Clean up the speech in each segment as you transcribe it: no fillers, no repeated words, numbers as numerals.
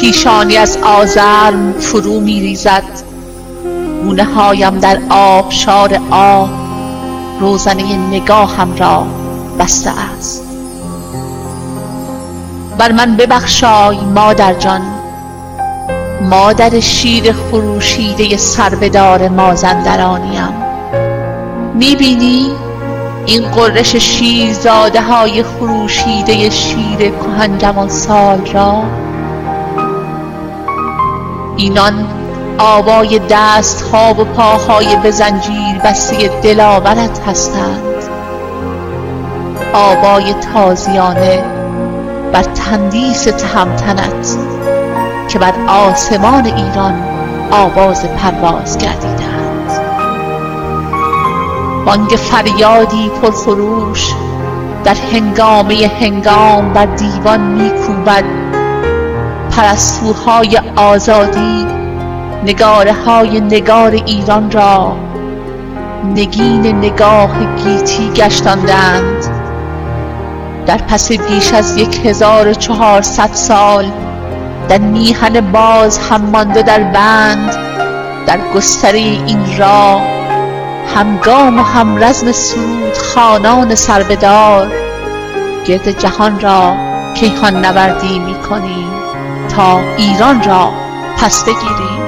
پیشانی از آزرم فرو می ریزد، گونه هایم در آبشار آه روزنه نگاهم را بسته است. بر من ببخشای مادر جان، مادر شیر خروشیده سربدار مازندرانیم. میبینی این قررش شیرزاده های خروشیده شیر کهن جوان سال را؟ اینان آوای دست ها و پاهای به زنجیر بسته دلاورت هستند، آوای تازیانه بر تندیس تهمتنت که بر آسمان ایران آواز پرواز گردیدند. بانگ فریادی پرخروش در هنگامه هنگام بر دیوان میکوبد. پرستوهای آزادی نگاره های نگار ایران را نگین نگاه گیتی گشتاندند. در پس بیش از 1400 سال در میهن باز هم مانده در بند، در گستره این راه همگام و همرزم سرود خوانان سربدار گرد جهان را کیهان نوردی می کنیم تا ایران را پس بگیریم.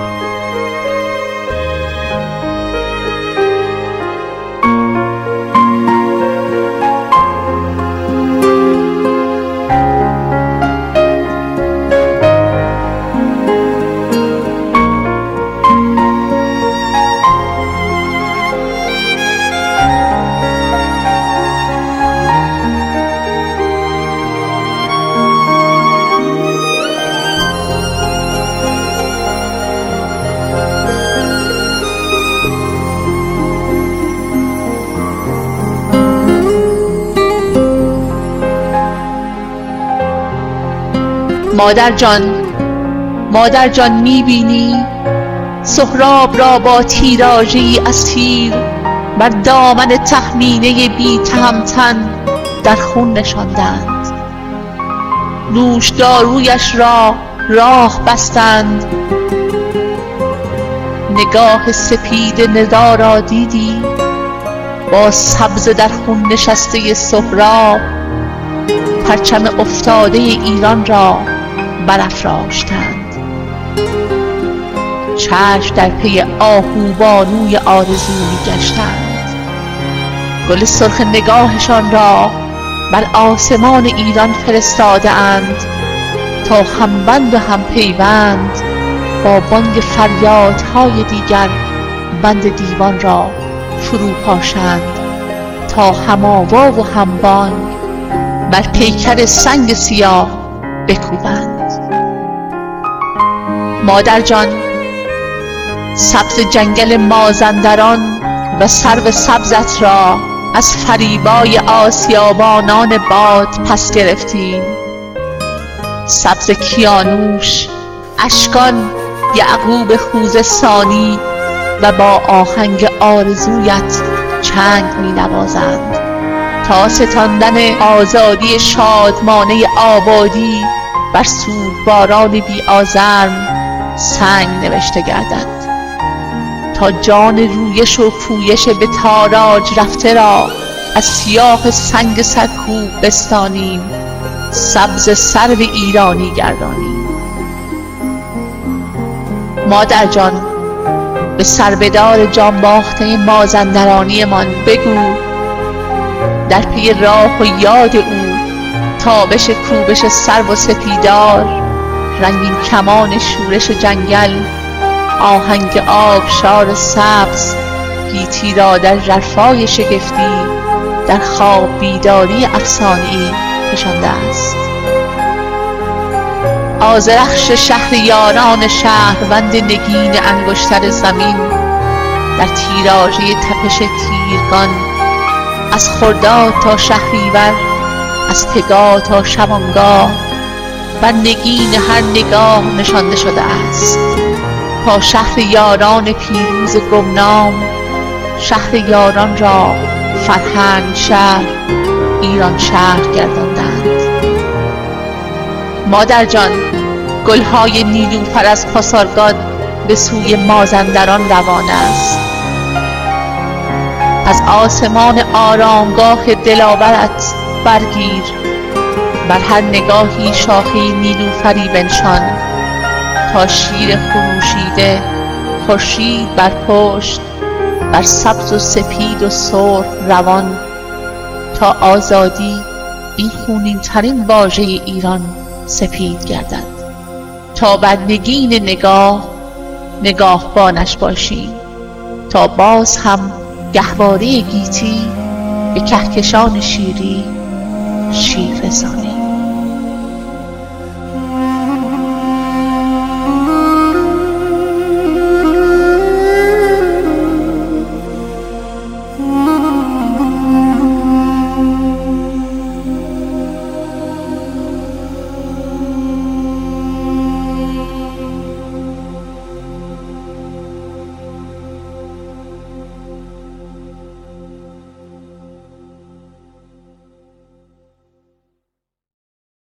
مادر جان میبینی سهراب را با تیراژی از تیر بر دامن تهمینه بی تهمتن در خون نشاندند. نوشدارویش را راه بستند. نگاه سپید ندا را دیدی؟ با سبز در خون نشسته سهراب پرچم افتاده ایران را برافراشتند. چشم در پی آهوبانوی آرزو می‌گشتند. گل سرخ نگاهشان را بر آسمان ایران فرستاده اند تا همبند و هم پیوند با بانگ فریادهای دیگر بند دیوان را فرو پاشند تا هم آوا و هم بانگ بر پیکر سنگ سیاه بکوبند. مادر جان، سبز جنگل مازندران و سرو سبزت را از فریبای آسیابانان باد پس گرفتیم. سبز کیانوش، اشکان یعقوب خوزستانی و با آهنگ آرزویت چنگ می نوازند تا ستاندن آزادی شادمانه آبادی بر سوگواران بی آزرم سنگ نوشته گردد، تا جان رویش و پویش به تاراج رفته را از سیاه سنگ سرکوب بستانیم، سبز سرو ایرانی گردانیم. مادر جان، به سربدار جانباخته مازندرانی من بگو در پی راه و یاد او تابش کوبش سرو و سپیدار، رنگین کمان شورش جنگل، آهنگ آبشار سبز گیتی را در ژرفای شگفتی در خواب بیداری افسانه‌ای کشانده است. آذرخش شهریاران شهروند نگین انگشتر زمین در تیراژه تپش تیرگان از خرداد تا شهریور، از پگاه تا شبانگاه بر نگین هر نگاه نشانده شده است تا شهر یاران پیروز گمنام، شهر یاران را فرهنگ شهر، ایران شهر گرداندند. مادر جان، گلهای نیلوفر از پاسارگاد به سوی مازندران روان است. از آسمان آرامگاه دلاورت برگیر، بر هر نگاهی شاخه نیلوفری بنشان، تا شیر خروشیده خورشید بر پشت، بر سبز و سپید و سرخ روان، تا آزادی این خونین ترین واژه ایران سپید گردد، تا بر نگین نگاهبانش باشیم، تا باز هم گهواره گیتی به کهکشان شیری شیر رسانیم.